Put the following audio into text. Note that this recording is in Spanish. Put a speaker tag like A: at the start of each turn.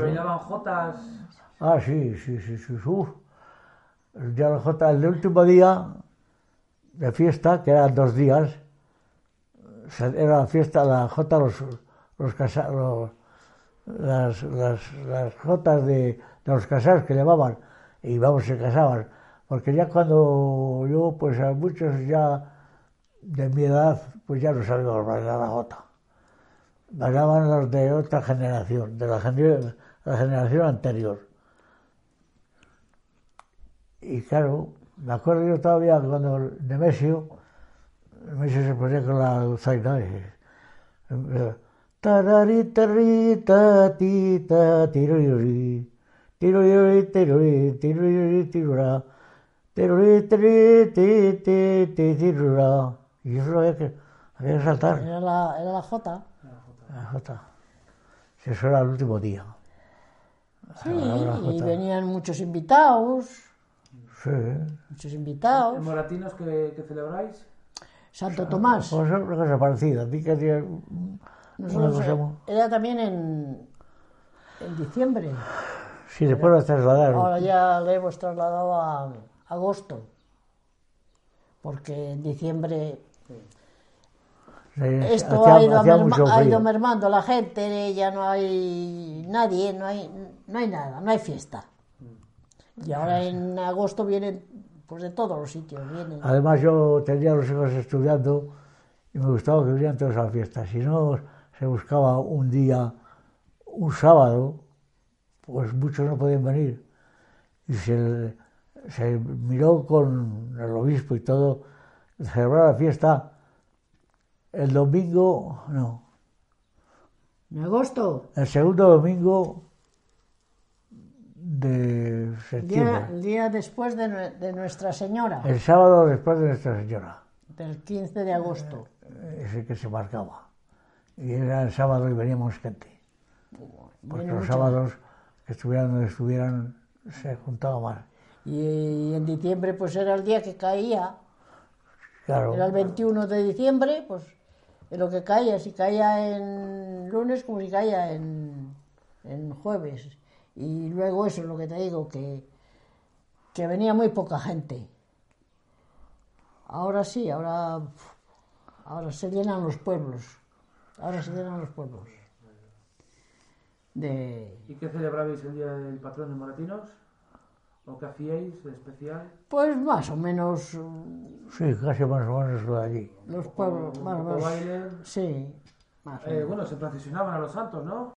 A: bailaban jotas.
B: Ah, sí. El día de la Jota, el último día de fiesta, que eran 2 días, era la fiesta, la Jota, las jotas de los casados que llamaban, y vamos, se casaban, porque ya cuando yo, pues a muchos ya de mi edad, pues ya no sabíamos bailar la jota. Bailaban los de otra generación, de la generación anterior. Y claro, me acuerdo yo todavía cuando Nemesio se ponía con la dulzaina y tararitarita tita tiruri tiruri tiruri tiruri tirura tiruri tiruri tirura, y eso había que saltar.
C: Era la jota.
B: La jota. Eso era el último día.
C: Sí, y venían muchos invitados.
B: Sí.
C: Muchos invitados.
A: ¿En Moratinos que celebráis?
C: Santo Tomás.
B: Pues es una cosa parecida.
C: Era también en diciembre.
B: Sí, después lo trasladaron.
C: Ahora ya le hemos trasladado a agosto. Porque en diciembre esto ha ido mermando la gente, ya no hay nadie, no hay nada, no hay fiesta. Y ahora en agosto vienen pues de todos los sitios.
B: Además yo tenía a los hijos estudiando y me gustaba que vinieran todos a la fiesta. Si no se buscaba un día, un sábado, pues muchos no podían venir. Y se miró con el obispo y todo, celebrar la fiesta el domingo, no.
C: ¿En agosto?
B: El segundo domingo de septiembre.
C: El día después de Nuestra Señora.
B: El sábado después de Nuestra Señora.
C: Del 15 de agosto.
B: Es el que se marcaba. Y era el sábado y veníamos gente. Porque los sábados que estuvieran donde estuvieran se juntaba más.
C: Y en diciembre pues era el día que caía.
B: Claro.
C: Era el 21 de diciembre, pues es lo que caía. Si caía en lunes como si caía en jueves. Y luego eso es lo que te digo, que venía muy poca gente. Ahora sí, ahora se llenan los pueblos.
A: ¿Y qué celebrabais el día del patrón de Moratinos? ¿O qué hacíais de especial?
C: Pues más o menos.
B: Sí, casi más o menos lo de allí.
C: Los pueblos, más o menos.
A: Baile.
C: Sí, más o menos.
A: Bueno, se procesionaban a los santos, ¿no?